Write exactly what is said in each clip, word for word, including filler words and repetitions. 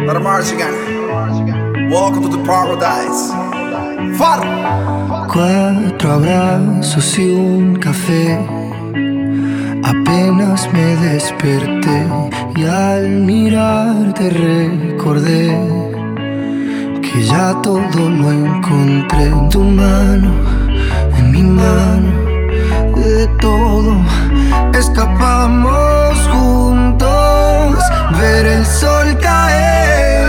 Para Mars again. Welcome to the paradise. Far. Cuatro abrazos y un café. Apenas me desperté y al mirarte recordé que ya todo lo encontré en tu mano, en mi mano. De todo escapamos juntos, ver el sol caer.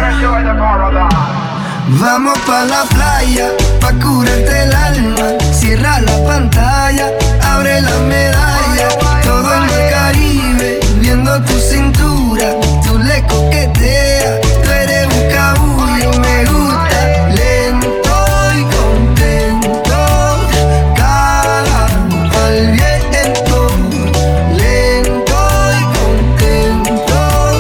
Vamos pa' la playa, pa' curarte el alma. Cierra la pantalla, abre la medalla. Todo en el Caribe, viendo tu cintura. Tú le coqueteas, tú eres un cabullo. Me gusta lento y contento, cara al viento. Lento y contento,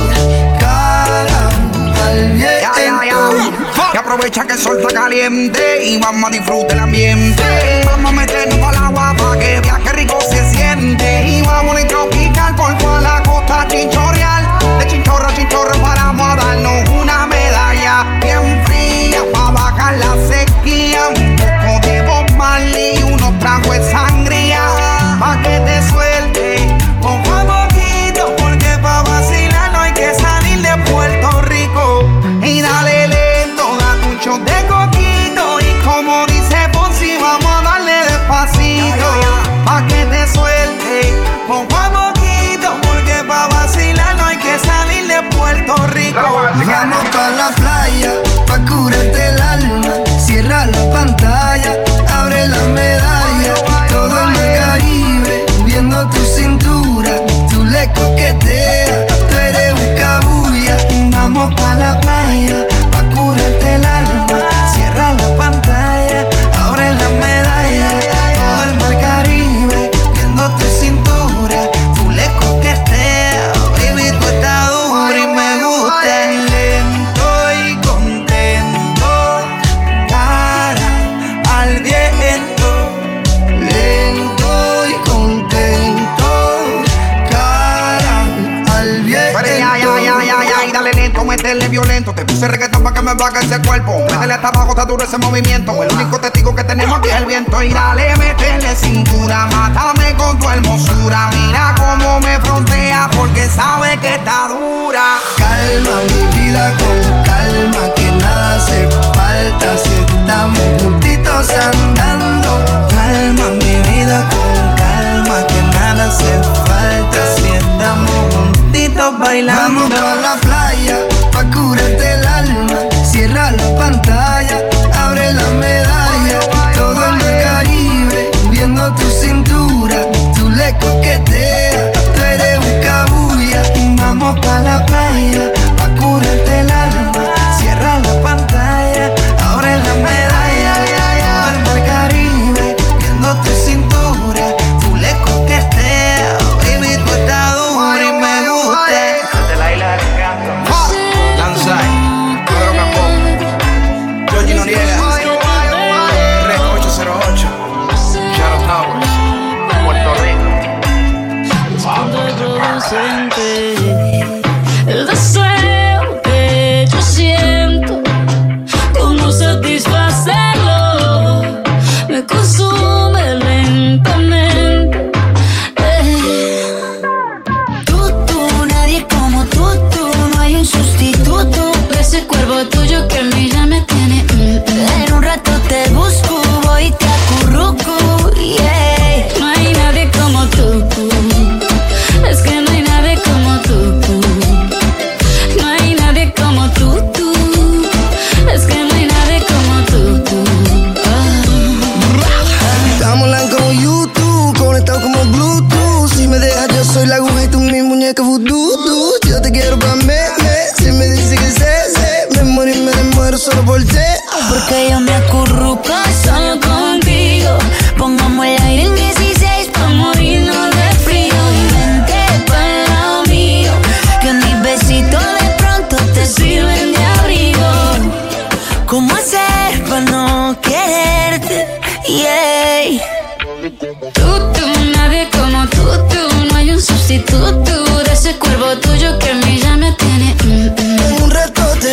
cara al viento. Y aprovecha que el sol está caliente y vamos a disfrutar el ambiente. Vamos a meternos al agua pa' que viaje rico se siente. Y vamos a tropical por toda la costa chinchorreal. De chinchorro a chinchorro paramos a darnos una medalla bien fría pa' bajar la sequía. Un poco de Bob Marley y unos tragos de sangría pa' que te suelte poco a poquito, porque pa' vacilar no hay que salir de Puerto Rico. Y dale de coquito y como dice Ponzi, vamos a darle despacito pa' que te suelte poco a poquito, porque pa' vacilar no hay que salir de Puerto Rico. Vamos pa' la playa, pa' curarte el alma. Cierra la pantalla, abre la medalla. Todo en el Caribe, viendo tu cintura. Tú le coqueteas, tú eres un cabulla. Vamos pa' la playa, pa' curarte el alma. Cierra la pantalla, abre la medalla. Todo el mar Caribe, viendo tu cintura. Tú le coqueteas, baby, tú estás dura y me gusta. Lento y contento, cara al viento. Lento y contento, cara al viento. Pero ya, ya, ya, ya, ya, y dale lento, métele violento. Te puse reggaetón pa' que me baje ese cuerpo. Métele hasta abajo, está duro ese movimiento. El único testigo que tenemos aquí es el viento. Y dale, métele cintura, mátame con tu hermosura. Mira cómo me frontea, porque sabe que está dura. Calma mi vida con calma, que nada hace falta si estamos juntitos andando. Calma mi vida con calma, que nada hace falta si estamos juntitos bailando. Vamos pa' la playa, pa' curarte el alma. Cierra la pantalla, abre la medalla. Todo en el Caribe, viendo tu cintura. Tú le coqueteas, tú eres un cabulla. Vamos pa' la playa, pa' curarte el alma. Cierra la pantalla, abre la medalla. Todo el mar Caribe, viendo tu cintura. Tú le coqueteas, baby, tú estás dura y me gusta. De la isla del encanto. Lanzai, Pedro Capó, Georgie Noriega, Resto ocho cero ocho, Shadow Towers, Puerto Rico. El deseo que yo siento, cómo satisfacerlo, me consume lentamente. Eh. Tú, tú, nadie como tú, tú. No hay un sustituto. Ese cuerpo tuyo que a mí ya me tiene. Mm, mm. En un rato te busco, voy y te acurruco, yeah. No hay nadie como tú. Es que no hay nadie como tú. No hay nadie como tú, tú. Es que no hay nadie como tú, tú. Ah. Estamos online como YouTube, conectados como Bluetooth. Si me dejas yo soy la aguja y tú mi muñeca voodoo. Yo te quiero pa' me, me. Si me dices que sé, sé. Me muero y me muero solo por ti. Porque yo me acurruco solo contigo. Pongamos el aire en dieciséis pa' morirnos de frío. Y vente pa'l lado mío, que mis besitos de pronto te sirven de abrigo. ¿Cómo hacer pa' no quererte? Yeah. Tú, tú, nadie como tú, tú. No hay un sustituto de ese cuerpo tuyo que a mí ya me tiene. Mm, mm. En un rato te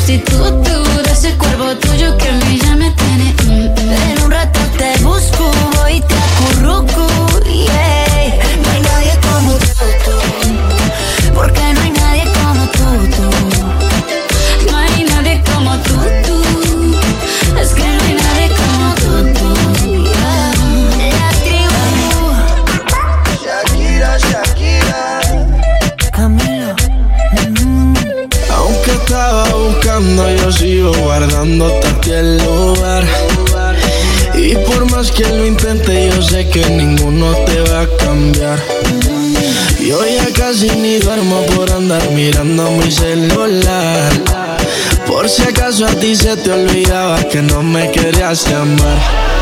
sustituto de ese cuerpo tuyo que a mí ya me tiene. Mm, mm. En un rato te busco, voy y te acurruco, yeah. No hay nadie como tú, tú, porque no hay nadie como tú, tú. No hay nadie como tú, tú. Es que no hay nadie como tú, tú, yeah. La tribu. Shakira, Shakira. Camilo. Mm. Aunque estaba buscando, yo sigo guardándote aquí el lugar. Y por más que lo intente, yo sé que ninguno te va a cambiar. Yo ya casi ni duermo por andar mirando mi celular. Por si acaso a ti se te olvidaba que no me querías llamar.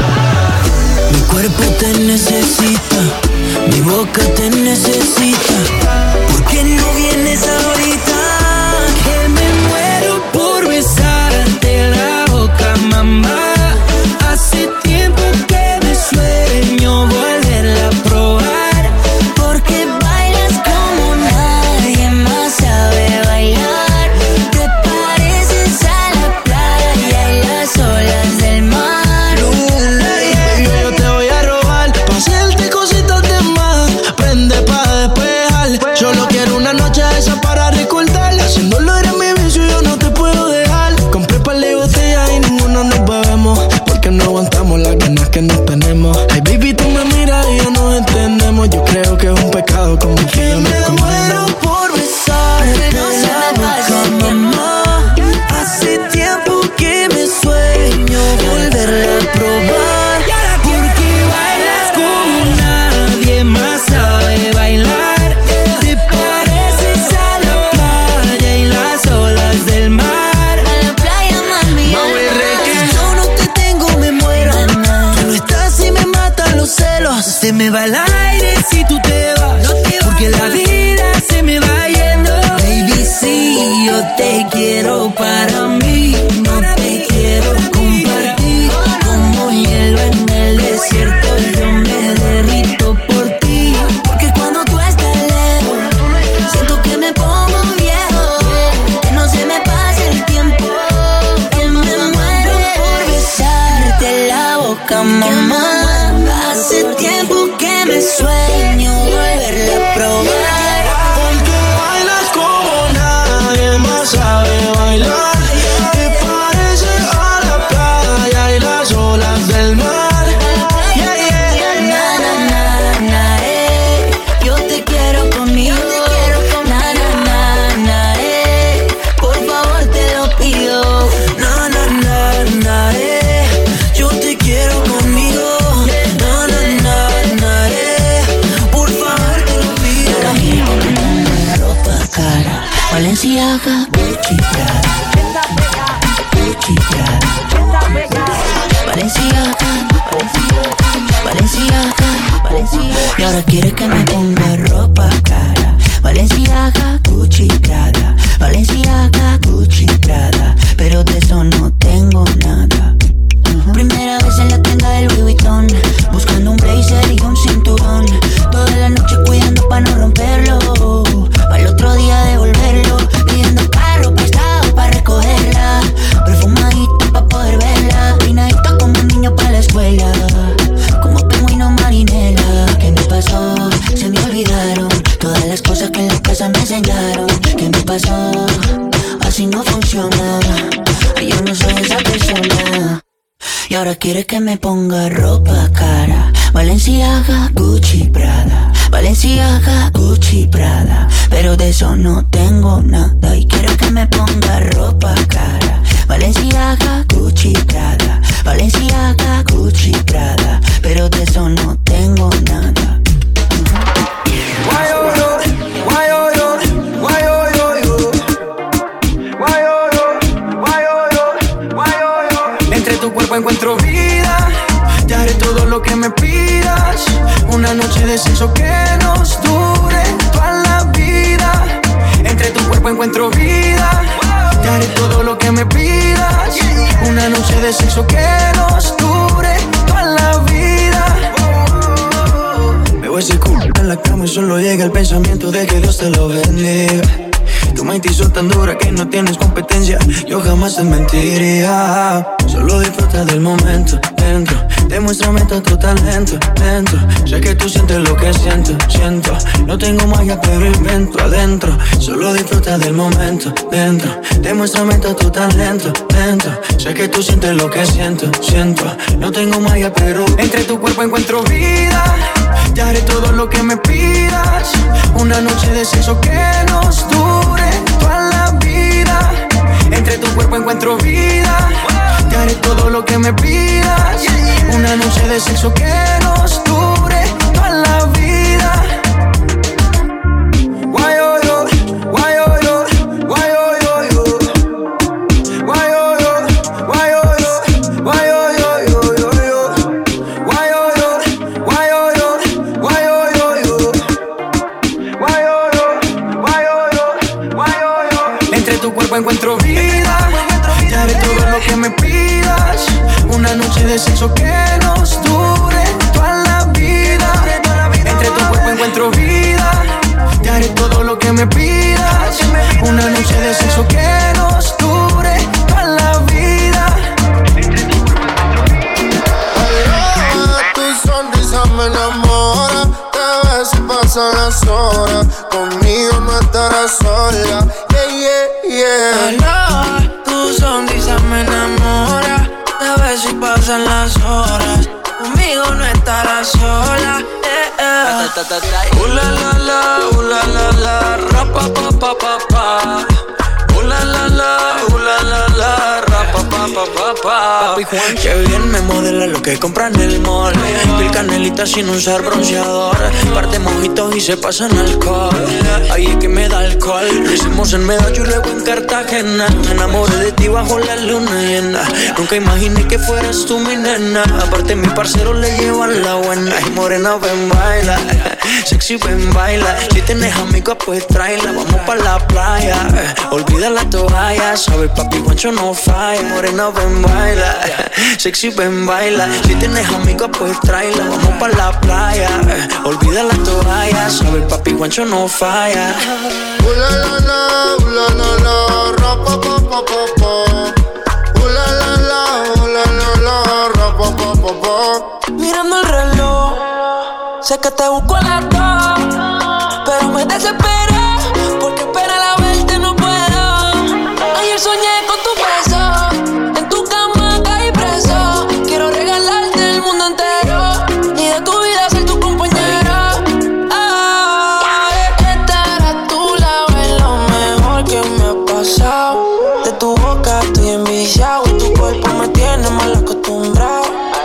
Mi cuerpo te necesita, mi boca te necesita. ¿Por qué no vienes ahorita? Que me muero por besarte la boca, mamá. Hace tiempo que me sueño volverla a probar. Porque bailas como nadie más sabe bailar. Te pareces a la playa y las olas del mar. Baby, yo te voy a robar pa' hacerte cositas de más. Prende pa' despejar. Solo quiero una noche esa para recordar. Haciéndolo era mi vicio, yo no te puedo dejar. Compré par de botellas y ninguno nos bebemos, porque no aguantamos las ganas que nos tenemos. Ay, baby, tú me miras y ya nos entendemos. Yo creo que es un pecado como que yo no Me muero por besarte no se la me pase boca, el tiempo. mamá. Hace tiempo que me sueño volverla a probar. Porque bailas como nadie más sabe bailar. Te pareces a la playa y las olas del mar. A la playa, mami. Yo no te tengo, me muero. Tú no estás y me matan los celos. Se me va el aire si tú te vas. Porque la vida se me va yendo. Baby, sí, yo te quiero para mí. No te quiero compartir. Como hielo en el desierto, yo me derrito por ti. Porque cuando tú estás lejos, siento que me pongo viejo. Que no se me pase el tiempo. Que me muero por besarte la boca, mamá. Hace tiempo que me sueño volverla a probar. Porque bailas como nadie más sabe bailar. Te pareces a la playa y las olas del mar. Yeah, yeah. Na, na, na, na, eh. Yo te quiero conmigo. Na, na, na, na, eh. Por favor te lo pido. Na, na, na, na, eh. Yo te quiero conmigo. Na, na, na, na, eh. Por favor te lo pido. Ropa cara, Valenciaga, Gucci, Prada. Gucci, Prada. Valenciaga, Valenciaga, Valenciaga. Y ahora quiere que me ponga ropa cara. Valenciaga, Gucci, Prada. Valenciaga, Gucci, Prada. Pero de eso no tengo nada. Primera vez en la tienda del Louis Vuitton, buscando un blazer y un cinturón. Toda la noche cuidando pa' no romperlo, pa' el otro día devolverlo. Pidiendo carro prestado pa' recogerla, perfumadita pa' poder verla. Peinadita como un niño pa' la escuela, como pingüino marinela. ¿Qué me pasó? Se me olvidaron todas las cosas que en la casa me enseñaron. ¿Qué me pasó? Así no funciona. Yo no soy esa persona. Y ahora quiere que me ponga ropa cara. Valenciaga, Gucci, Prada. Valenciaga, Gucci, Prada. Pero de eso no tengo nada. Y quiero que me ponga ropa cara. Valenciaga, Gucci, Prada. Valenciaga, Gucci, Prada. Pero de eso no tengo nada. Entre tu cuerpo encuentro vida. Te haré todo lo que me pidas. Una noche de sexo que nos dure toda la vida. Entre tu cuerpo encuentro vida. Te haré todo lo que me pidas. Una noche de sexo que nos dure toda la vida. Me voy a ese culo en la cama y solo llega el pensamiento de que Dios te lo bendiga. Tu mente hizo tan dura que no tienes competencia. Yo jamás te mentiría. Solo disfruta del momento dentro. Demuéstrame todo tu talento dentro. Sé que tú sientes lo que siento, siento. No tengo magia pero invento adentro. Solo disfruta del momento dentro. Demuéstrame todo tu talento dentro. Sé que tú sientes lo que siento, siento. No tengo magia pero entre tu cuerpo encuentro vida. Te haré todo lo que me pidas. Una noche de sexo que nos dure toda la vida. Entre tu cuerpo encuentro vida. Te haré todo lo que me pidas. Una noche de sexo que nos dure toda la vida. Guayoyo, guayoyo, guayoyo, guayoyo, guayoyo, guayoyo, guayoyo, guayoyo, guayoyo, guayoyo, guayoyo. Entre tu cuerpo encuentro vida. Te haré todo lo que me pidas. Una noche de sexo que nos dure toda la vida. Entre tu cuerpo encuentro vida. Te haré todo lo que me pidas. Una noche de sexo que nos dure toda la vida. Tu sonrisa me enamora. Te ves y pasan las horas. Conmigo no estarás sola. Yeah, yeah, yeah. Tu sonrisa me enamora. Te ves y pasan las horas. Conmigo no estarás sola. Eh, eh. Uh, la, la, la, uh, la, la, la, ra, pa, pa, pa, pa, pa. Uh, la, la, la, uh, la, la, la, ra, pa, pa, pa, pa, pa. Papi Juan, que bien me modela lo que compra en el mall. Pil canelita sin usar bronceador. Parte mojitos y se pasan alcohol. Ahí es que me da alcohol. Lo hicimos en Medallo y luego en Cartagena. Me enamoré de ti bajo la luna llena. Nunca imaginé que fueras tú mi nena. Aparte mi parcero le llevan la buena. Y morena ven baila, sexy ven baila. Si tienes amigos pues tráela. Vamos pa' la playa, olvida la toalla. Sabes papi Juancho no falla. Morena ven baila, sexy ven baila. Si tienes amigos pues tráela. Vamos pa' la playa, olvida la toalla. Sabes papi Juancho no falla. Uh, la, la, la, uh, la, la, la, ra, pa, pa, pa, pa, pa. Uh, la, la, la, uh, la, la, la, ra, pa, pa, pa, pa. Mirando el reloj, sé que te busco a las dos, pero me desespero porque esperar a verte no puedo. Ayer soñé con tu beso, en tu cama caí preso. Quiero regalarte el mundo entero y de tu vida ser tu compañero. Ah, estar a tu lado es lo mejor que me ha pasado. De tu boca estoy enviciado y tu cuerpo me tiene mal acostumbrado.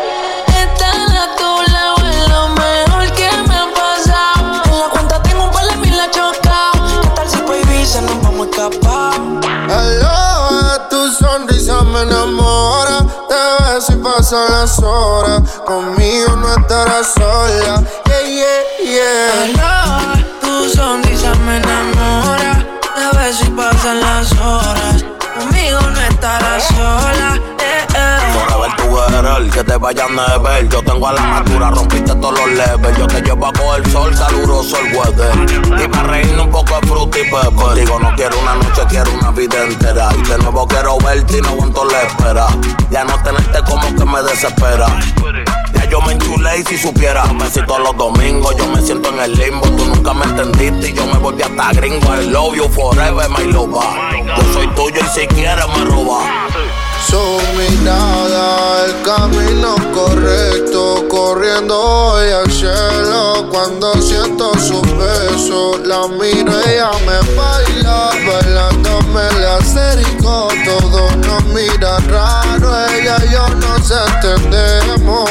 Aloha, tu sonrisa me enamora. Te ves y pasan las horas. Conmigo no estarás sola. Yeah, yeah, yeah. Aloha, tu sonrisa me enamora. Te ves y pasan las horas. Conmigo no estarás sola. Eh, eh. Forever tú eres el que te vayan a ver. Yo tengo a la altura, rompiste todos los levels. Yo te llevo a coger sol, caluroso el weather. Y para reírnos un poco de fruta y pepper. Digo, no quiero una noche, quiero una vida entera. Y de nuevo quiero verte y no aguanto la espera. Ya no tenerte como que me desespera. Ya yo me enchulé y si supiera, me siento los domingos, yo me siento en el limbo. Tú nunca me entendiste y yo me volví hasta gringo. I love you forever, my lover. Yo soy tuyo y si quieres me roba. Su mirada, el camino correcto, corriendo hoy al cielo. Cuando siento su beso, la miro, ella me baila, bailando me le acerco. Todo nos mira raro, ella y yo nos entendemos.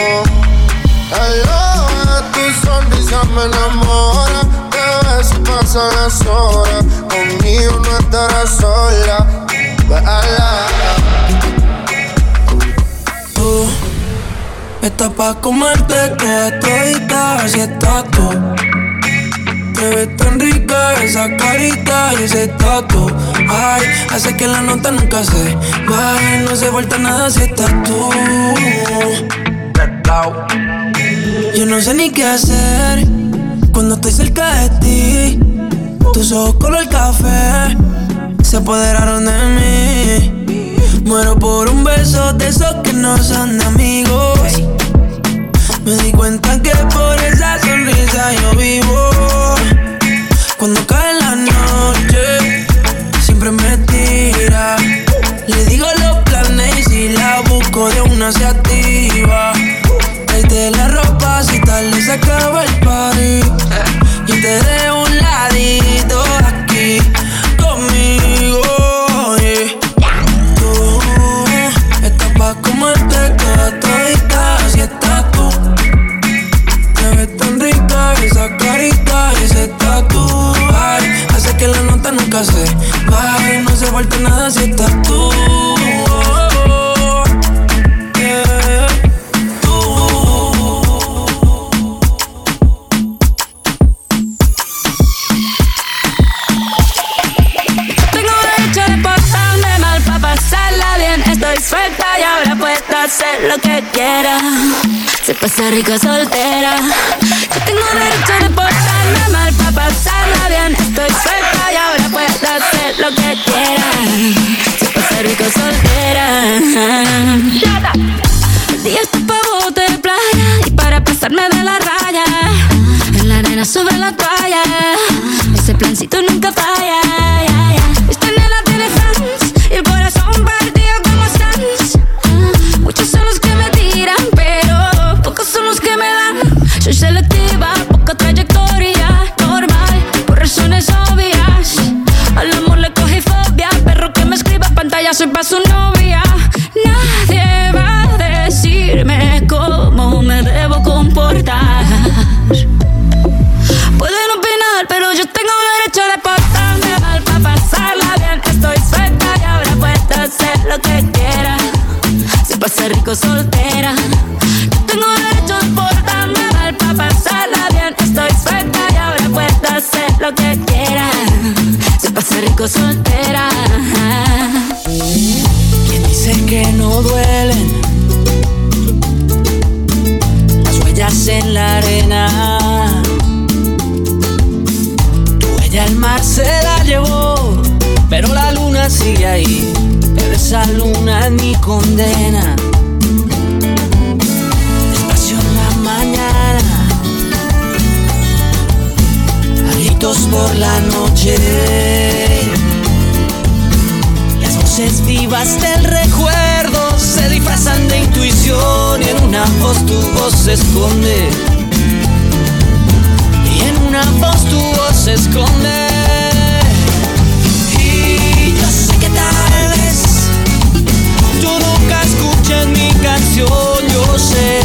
Aloha, tu sonrisa me enamora. Te ves y pasan las horas. Conmigo no estarás sola. Baila. Tú estás pa' comerte toda todita, así estás tú. Te ves tan rica esa carita y ese tatu. Ay, hace que la nota nunca se baje. No se falta nada si estás tú. Yo no sé ni qué hacer cuando estoy cerca de ti. Tus ojos color café se apoderaron de mí. Muero por un beso de esos que no son de amigos. Me di cuenta que por esa sonrisa yo vivo. Cuando cae la noche, siempre me tira. Le digo los planes y si la busco de una se activa. Tráete la ropa si tarde se acaba el party. Y te dejo un ladito aquí conmigo, yeah. Tú estás pa' comerte toda todita. Si estás tú, te ves tan rica esa carita y ese tatu. Ay, hace que la nota nunca se baje. No se falta nada si estás tú. Suelta y ahora puedes hacer lo que quieras. Se pasa rico soltera. Yo tengo derecho de portarme mal pa' pasarla bien. Estoy suelta y ahora puedes hacer lo que quieras. Se pasa rico soltera. El día está pa' bote de playa y para pasarme de la raya. En la arena sobre la toalla. Ese plancito nunca falla. Esta nena tiene fans y el corazón partido. Muchos son los que me tiran, pero pocos son los que me dan. Soy selectiva, poca trayectoria, normal, por razones obvias. Al amor le cogí fobia, perro que me escriba pantalla, soy pa' su novia. Nadie va a decirme cómo me debo comportar. Pueden opinar, pero yo tengo derecho de portarme mal pa' pasarla bien. Estoy suelta y ahora puedes hacer lo que quieras. Se pasa rico soltera. Yo tengo derecho a portarme mal pa' pasarla bien. Estoy suelta y ahora puedes hacer lo que quieras. Se pasa rico soltera. ¿Quién dice que no duelen las huellas en la arena? Tu huella el mar se la llevó, pero la luna sigue ahí. Pero esa luna es mi condena. Despacio en la mañana, a gritos por la noche. Las voces vivas del recuerdo se disfrazan de intuición y en una voz tu voz se esconde. Y en una voz tu voz se esconde. Y yo sé que tal vez tú nunca escuches mi canción, yo sé.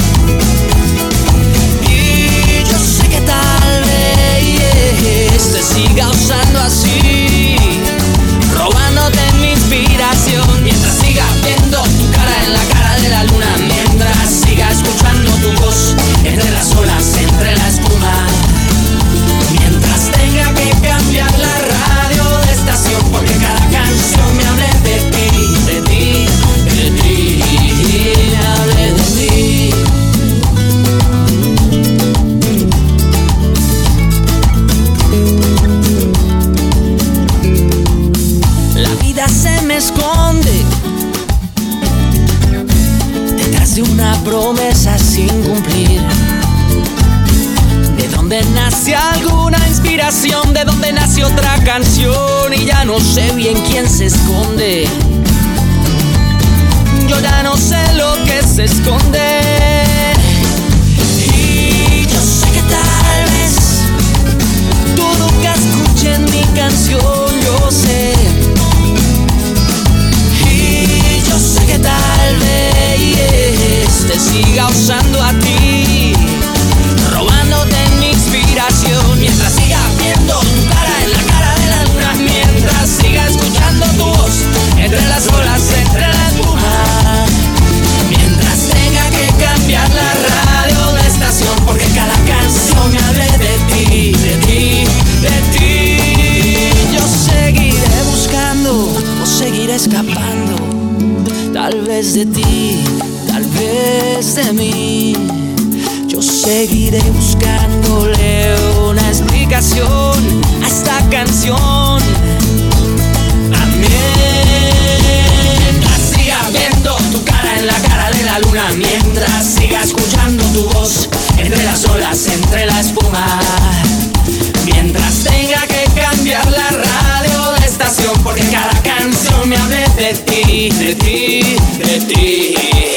Y yo sé que tal vez te siga usando así, robándote mi inspiración. Mientras siga viendo tu cara en la cara de la luna, mientras siga escuchando tu voz entre las olas, entre la espuma, mientras tenga que cambiar la radio de estación, porque cada canción me hable de ti, de ti, de ti, me hable de ti. La vida se me esconde detrás de una promesa sin cumplir. De dónde nace alguna inspiración, de dónde nace otra canción, y ya no sé bien quién se esconde. Yo ya no sé lo que se esconde. Y yo sé que tal vez tú nunca escuches mi canción, yo sé. Y yo sé que tal vez te siga usando a ti, robándote mi inspiración. Mientras siga viendo tu cara en la cara de la luna, mientras siga escuchando tu voz entre las olas, entre la espuma, mientras tenga que cambiar la radio de estación, porque cada canción me hable de ti, de ti, de ti. Yo seguiré buscando o seguiré escapando, tal vez de ti, tal vez de mí. Yo seguiré buscándole una explicación a esta canción. Mientras siga viendo tu cara en la cara de la luna, mientras siga escuchando tu voz entre las olas, entre la espuma, mientras tenga que cambiar la radio de estación porque cada canción me hable de ti, de ti, de ti.